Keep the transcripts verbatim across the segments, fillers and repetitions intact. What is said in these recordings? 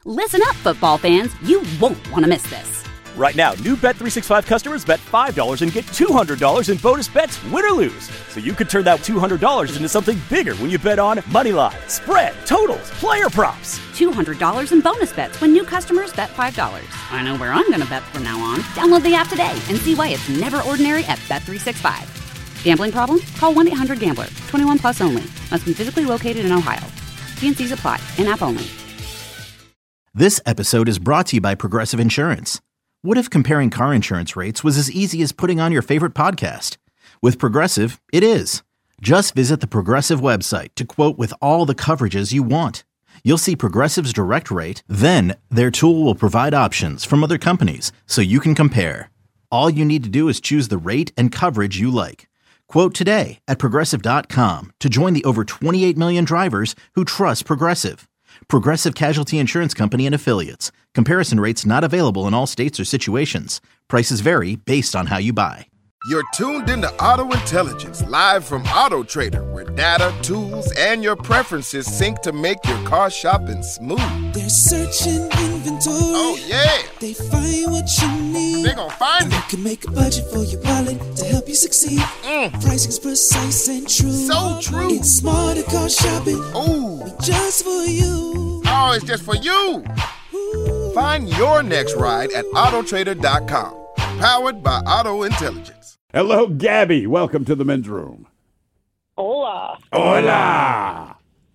Listen up, football fans. You won't want to miss this. Right now, new Bet three sixty-five customers bet five dollars and get two hundred dollars in bonus bets, win or lose. So you could turn that two hundred dollars into something bigger when you bet on money line, spread, totals, player props. two hundred dollars in bonus bets when new customers bet five dollars. I know where I'm going to bet from now on. Download the app today and see why it's never ordinary at Bet three sixty-five. Gambling problem? Call one eight hundred gambler. twenty-one plus only. Must be physically located in Ohio. T and C's apply. In-app only. This episode is brought to you by Progressive Insurance. What if comparing car insurance rates was as easy as putting on your favorite podcast? With Progressive, it is. Just visit the Progressive website to quote with all the coverages you want. You'll see Progressive's direct rate, then their tool will provide options from other companies so you can compare. All you need to do is choose the rate and coverage you like. Quote today at Progressive dot com to join the over twenty-eight million drivers who trust Progressive. Progressive Casualty Insurance Company and Affiliates. Comparison rates not available in all states or situations. Prices vary based on how you buy. You're tuned into Auto Intelligence, live from Auto Trader, where data, tools, and your preferences sync to make your car shopping smooth. They're searching inventory. Oh, yeah. They find what you need. They're gonna find and it. You can make a budget for your wallet to help you succeed. Mm. Pricing's precise and true. So true. It's smarter car shopping. Ooh. Just for you. Oh, it's just for you. Ooh. Find your next ride at Auto Trader dot com. Powered by Auto Intelligence. Hello, Gabby. Welcome to the men's room. Hola. Hola.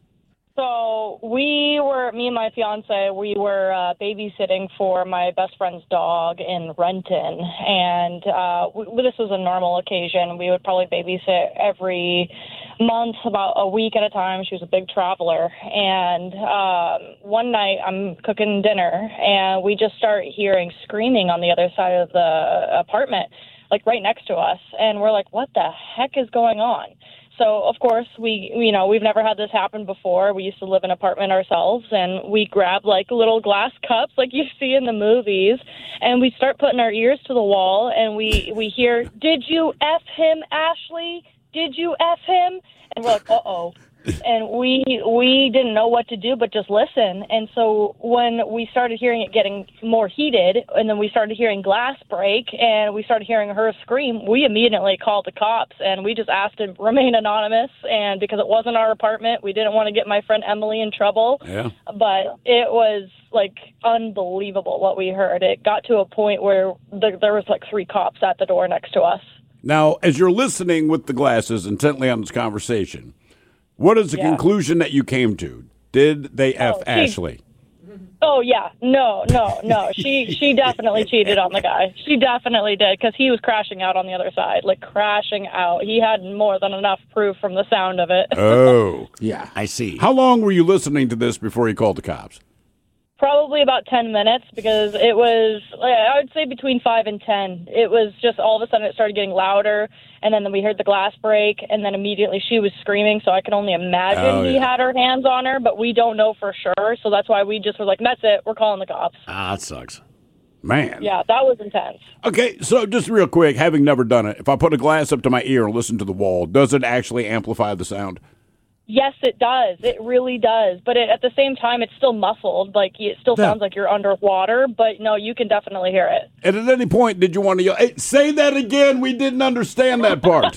So we were, me and my fiance, we were uh, babysitting for my best friend's dog in Renton. And uh, w- this was a normal occasion. We would probably babysit every month, about a week at a time. She was a big traveler. And um, one night I'm cooking dinner, and we just start hearing screaming on the other side of the apartment, like right next to us. And we're like, what the heck is going on? So, of course, we, you know, we've never had this happen before. We used to live in an apartment ourselves, and we grab, like, little glass cups like you see in the movies, and we start putting our ears to the wall, and we, we hear, did you F him, Ashley? Did you F him? And we're like, uh-oh. And we we didn't know what to do but just listen. And so when we started hearing it getting more heated, and then we started hearing glass break, and we started hearing her scream, we immediately called the cops, and we just asked to remain anonymous. And because it wasn't our apartment, we didn't want to get my friend Emily in trouble. Yeah. But it was, like, unbelievable what we heard. It got to a point where the, there was, like, three cops at the door next to us. Now, as you're listening with the glasses intently on this conversation, what is the yeah. conclusion that you came to? Did they F oh, Ashley? Oh, yeah. No, no, no. She she definitely cheated on the guy. She definitely did, because he was crashing out on the other side, like crashing out. He had more than enough proof from the sound of it. Oh. Yeah, I see. How long were you listening to this before you called the cops? Probably about ten minutes, because it was, I would say between five and ten. It was just all of a sudden it started getting louder, and then we heard the glass break, and then immediately she was screaming, so I can only imagine oh, he yeah. had her hands on her, but we don't know for sure, so that's why we just were like, that's it, we're calling the cops. Ah, that sucks. Man. Yeah, that was intense. Okay, so just real quick, having never done it, if I put a glass up to my ear and listen to the wall, does it actually amplify the sound? Yes, it does. It really does. But it, at the same time, it's still muffled. Like, it still Yeah. sounds like you're underwater. But, no, you can definitely hear it. And at any point, did you want to yell, hey, say that again? We didn't understand that part.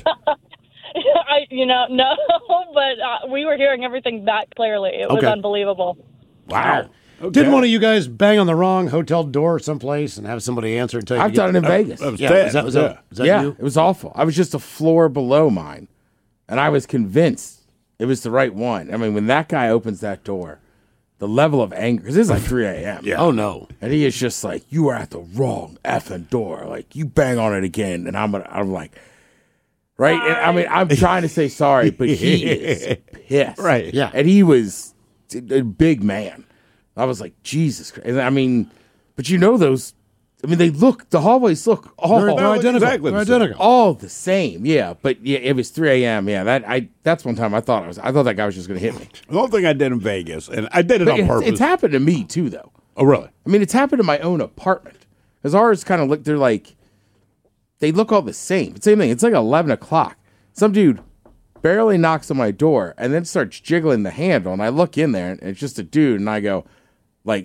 I, you know, no. But uh, we were hearing everything that clearly. It was Okay. unbelievable. Wow. Okay. Didn't one of you guys bang on the wrong hotel door someplace and have somebody answer and tell you? I've to done it get- in Vegas. That was Yeah, Ted. was that, was yeah. that, was that yeah, you? it was awful. I was just a floor below mine, and I was convinced it was the right one. I mean, when that guy opens that door, the level of anger, because it's like three a.m. Yeah. Oh, no. And he is just like, you are at the wrong effing door. Like, you bang on it again. And I'm gonna, I'm like, right? And, I mean, I'm trying to say sorry, but he is pissed. Right, yeah. And he was a big man. I was like, Jesus Christ. And I mean, but you know those, I mean, they look, the hallways look all, They're, they're identical. exactly they're the same. identical. all the same. Yeah. But yeah, it was three a.m. Yeah. That, I, that's one time I thought I was, I thought that guy was just going to hit me. The only thing I did in Vegas, and I did it But on it's, purpose. it's happened to me too, though. Oh, really? I mean, it's happened in my own apartment. Because ours kind of look, they're like, they look all the same. Same thing. It's like eleven o'clock. Some dude barely knocks on my door and then starts jiggling the handle. And I look in there and it's just a dude. And I go, like,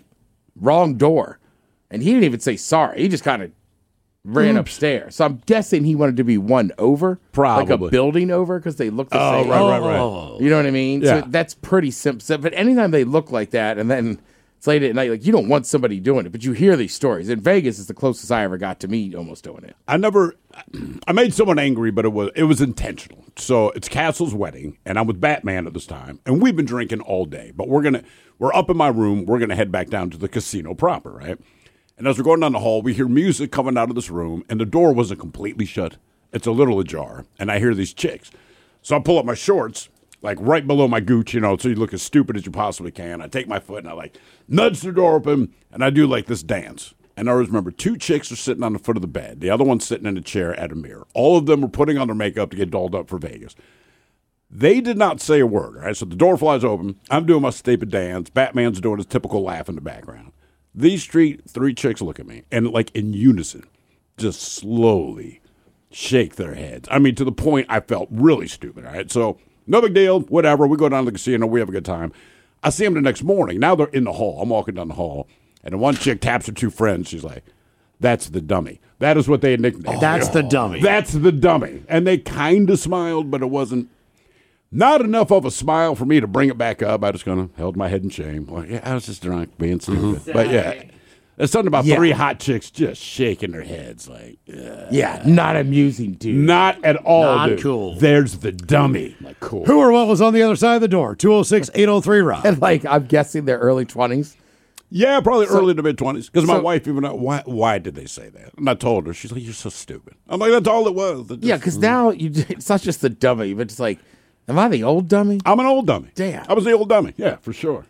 wrong door. And he didn't even say sorry. He just kind of ran Oops. upstairs. So I'm guessing he wanted to be one over. Probably. Like a building over because they look the oh, same. Right, right, right. You know what I mean? Yeah. So that's pretty simple. But anytime they look like that and then it's late at night, like you don't want somebody doing it, but you hear these stories. In Vegas, it's the closest I ever got to me almost doing it. I never, I made someone angry, but it was it was intentional. So it's Castle's wedding, and I'm with Batman at this time, and we've been drinking all day. But we're gonna, we're up in my room. We're gonna head back down to the casino proper, right? And as we're going down the hall, we hear music coming out of this room, and the door wasn't completely shut. It's a little ajar, and I hear these chicks. So I pull up my shorts, like right below my gooch, you know, so you look as stupid as you possibly can. I take my foot, and I, like, nudge the door open, and I do, like, this dance. And I always remember two chicks are sitting on the foot of the bed. The other one's sitting in a chair at a mirror. All of them are putting on their makeup to get dolled up for Vegas. They did not say a word, all right? So the door flies open. I'm doing my stupid dance. Batman's doing his typical laugh in the background. These three, three chicks look at me and, like, in unison, just slowly shake their heads. I mean, to the point I felt really stupid, all right? So, no big deal, whatever. We go down to the casino. We have a good time. I see them the next morning. Now they're in the hall. I'm walking down the hall, and the one chick taps her two friends. She's like, that's the dummy. That is what they had nicknamed. That's the dummy. That's the dummy. And they kind of smiled, but it wasn't. Not enough of a smile for me to bring it back up. I just kind of held my head in shame. Like, yeah, I was just drunk, being stupid. Mm-hmm. But yeah, there's something about yeah. three hot chicks just shaking their heads. Like, uh, yeah, not amusing, dude. Not at all, Not dude. cool. There's the dummy. Like, cool. Who or what was on the other side of the door? two oh six, eight oh three, Rob. And like, I'm guessing they're early twenties. Yeah, probably So- early to mid-twenties. Because my so- wife even, why, why did they say that? And I told her. She's like, you're so stupid. I'm like, that's all it was. It just- Yeah, because now you, it's not just the dummy, but it's like, am I the old dummy? I'm an old dummy. Damn. I was the old dummy. Yeah, for sure.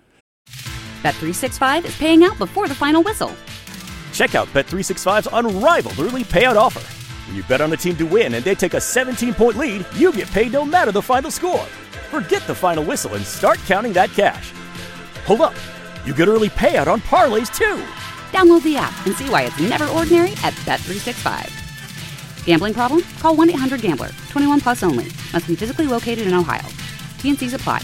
Bet three sixty-five is paying out before the final whistle. Check out Bet three sixty-five's unrivaled early payout offer. When you bet on a team to win and they take a seventeen-point lead, you get paid no matter the final score. Forget the final whistle and start counting that cash. Hold up. You get early payout on parlays, too. Download the app and see why it's never ordinary at Bet three sixty-five. Gambling problem? Call one eight hundred gambler. twenty-one plus only. Must be physically located in Ohio. T N Cs apply.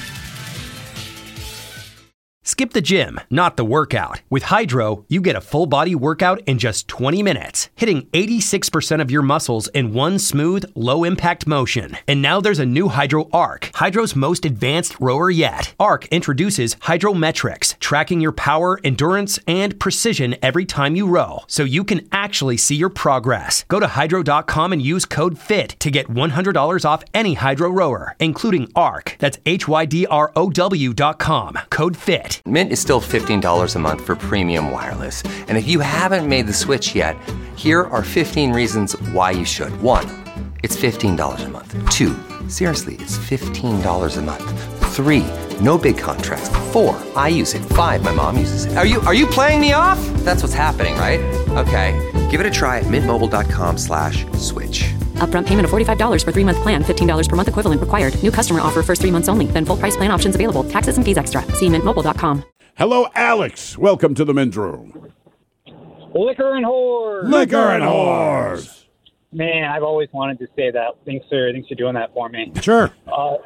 Skip the gym, not the workout. With Hydro, you get a full-body workout in just twenty minutes, hitting eighty-six percent of your muscles in one smooth, low-impact motion. And now there's a new Hydro Arc, Hydro's most advanced rower yet. Arc introduces Hydrometrics, tracking your power, endurance, and precision every time you row, so you can actually see your progress. Go to hydro dot com and use code FIT to get one hundred dollars off any Hydro rower, including Arc. That's H Y D R O W dot com. Code FIT. Mint is still fifteen dollars a month for premium wireless. And if you haven't made the switch yet, here are fifteen reasons why you should. One, it's fifteen dollars a month. Two, seriously, it's fifteen dollars a month. Three, no big contracts. Four, I use it. Five, my mom uses it. Are you are you playing me off? That's what's happening, right? Okay, give it a try at mintmobile.com slash switch. Upfront payment of forty-five dollars for three-month plan, fifteen dollars per month equivalent required. New customer offer first three months only. Then full price plan options available. Taxes and fees extra. See mint mobile dot com. Hello, Alex. Welcome to the men's room. Liquor and whores. Liquor and whores. Man, I've always wanted to say that. Thanks for, thanks for doing that for me. Sure. Uh,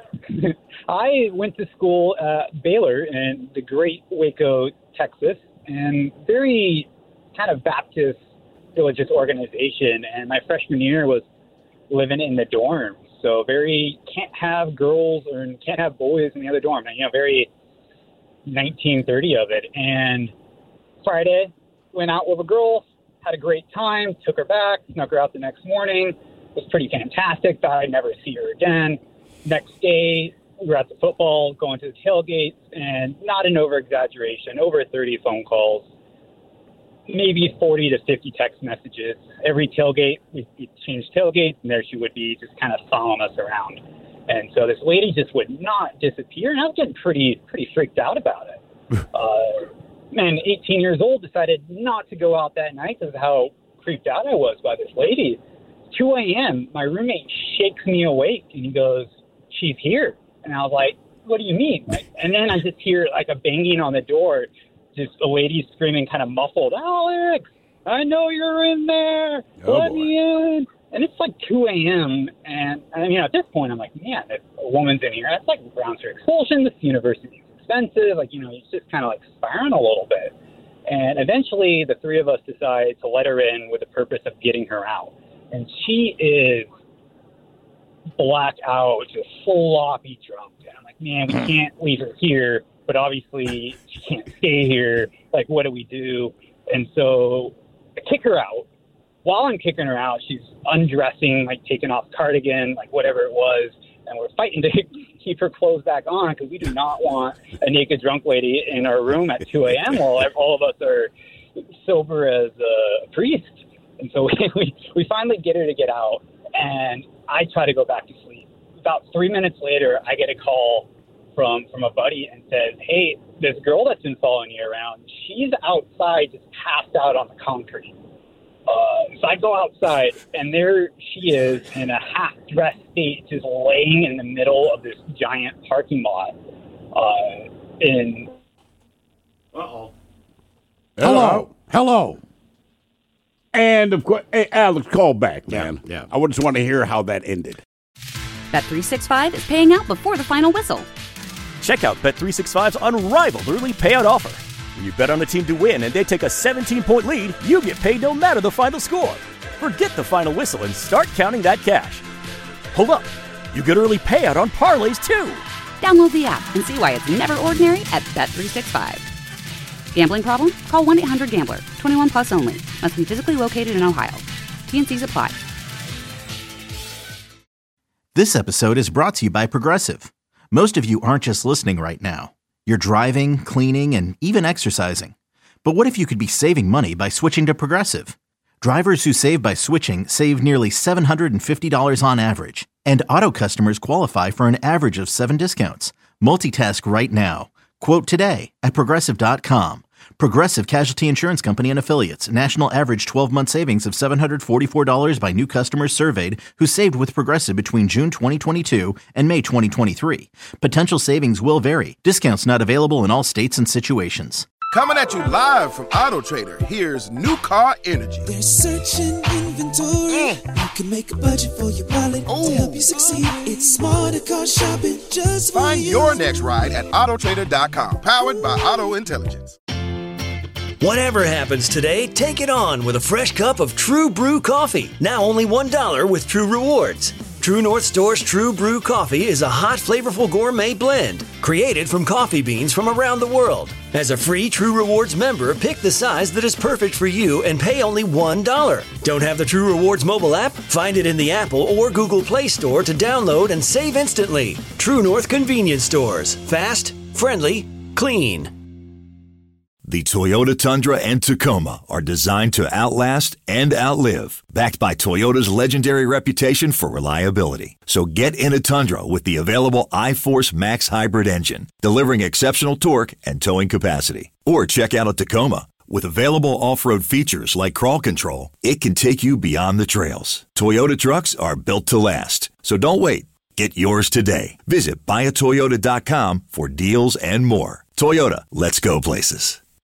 I went to school at Baylor in the great Waco, Texas, and very kind of Baptist religious organization. And my freshman year was living in the dorms. So very can't have girls or can't have boys in the other dorm. You know, very nineteen thirty of it. And Friday, went out with a girl, had a great time, took her back, snuck her out the next morning. It was pretty fantastic. Thought I'd never see her again. Next day, we were at the football, going to the tailgates, and not an over-exaggeration, over thirty phone calls, maybe forty to fifty text messages. Every tailgate, we changed tailgates, and there she would be just kind of following us around. And so this lady just would not disappear, and I was getting pretty pretty freaked out about it. uh, man, eighteen years old, decided not to go out that night because of how creeped out I was by this lady. two a.m., my roommate shakes me awake, and he goes, she's here. And I was like, what do you mean? Like, and then I just hear like a banging on the door, just a lady screaming kind of muffled, Alex, I know you're in there. Oh, Let boy. me in. And it's like two a.m. And, I mean, at this point, I'm like, man, if a woman's in here, that's like grounds for expulsion. This university is expensive. Like, you know, it's just kind of like spiraling a little bit. And eventually the three of us decide to let her in with the purpose of getting her out. And she is black out, just sloppy drunk. And I'm like, man, we can't leave her here, but obviously she can't stay here. Like, what do we do? And so I kick her out. While I'm kicking her out, she's undressing, like taking off cardigan, like whatever it was. And we're fighting to keep her clothes back on because we do not want a naked drunk lady in our room at two a.m. while all of us are sober as a priest. And so we, we, we finally get her to get out, and I try to go back to sleep. About three minutes later, I get a call from, from a buddy and says, hey, this girl that's been following you around, she's outside just passed out on the concrete. Uh, so I go outside, and there she is in a half-dressed state, just laying in the middle of this giant parking lot. Uh, in Uh-oh. Hello. Hello. And, of course, hey, Alex, call back, man. Yeah, yeah. I just want to hear how that ended. Bet three sixty-five is paying out before the final whistle. Check out Bet three sixty-five's unrivaled early payout offer. When you bet on a team to win and they take a seventeen-point lead, you get paid no matter the final score. Forget the final whistle and start counting that cash. Hold up. You get early payout on parlays, too. Download the app and see why it's never ordinary at Bet three sixty-five. Gambling problem? Call one eight hundred gambler. twenty-one plus only. Must be physically located in Ohio. T and C's apply. This episode is brought to you by Progressive. Most of you aren't just listening right now. You're driving, cleaning, and even exercising. But what if you could be saving money by switching to Progressive? Drivers who save by switching save nearly seven hundred fifty dollars on average. And auto customers qualify for an average of seven discounts. Multitask right now. Quote today at Progressive dot com. Progressive Casualty Insurance Company and Affiliates. National average twelve-month savings of seven hundred forty-four dollars by new customers surveyed who saved with Progressive between June twenty twenty-two and May twenty twenty-three. Potential savings will vary. Discounts not available in all states and situations. Coming at you live from Auto Trader, here's New Car Energy. They're searching inventory. You can make a budget for your wallet to help you succeed. It's smarter car shopping just for Find you. your next ride at Auto Trader dot com, powered by Auto Intelligence. Whatever happens today, take it on with a fresh cup of True Brew coffee. Now only one dollar with True Rewards. True North Store's True Brew coffee is a hot, flavorful gourmet blend created from coffee beans from around the world. As a free True Rewards member, pick the size that is perfect for you and pay only one dollar. Don't have the True Rewards mobile app? Find it in the Apple or Google Play Store to download and save instantly. True North Convenience Stores. Fast, friendly, clean. The Toyota Tundra and Tacoma are designed to outlast and outlive, backed by Toyota's legendary reputation for reliability. So get in a Tundra with the available iForce Max hybrid engine, delivering exceptional torque and towing capacity. Or check out a Tacoma. With available off-road features like crawl control, it can take you beyond the trails. Toyota trucks are built to last. So don't wait. Get yours today. Visit buy a toyota dot com for deals and more. Toyota, let's go places.